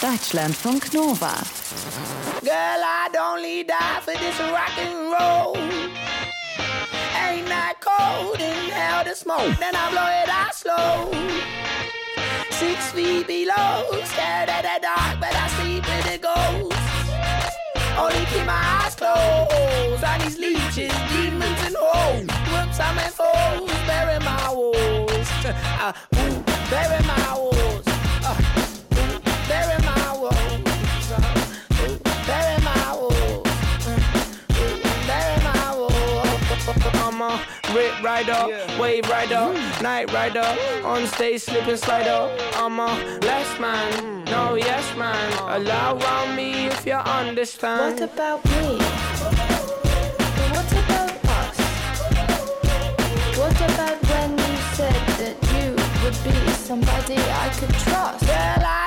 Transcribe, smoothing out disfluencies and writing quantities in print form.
Deutschlandfunk Nova. Girl, I'd only die for this rock and roll. Ain't that cold? Inhale the smoke, then I blow it out slow. 6 feet below, scared of the dark, but I sleep with the ghosts. Only keep my eyes closed on these leeches, demons and hoes. Whoops, I'm in foes, bury my woes. Bury my woes. Bury my woes. Bury my woes. Bury my woes. I'm a rip rider, wave rider, night rider, on stage slipping slider. I'm a less man, no yes man. Allow around me if you understand. What about me? What about us? What about when you said that you would be somebody I could trust? Girl, I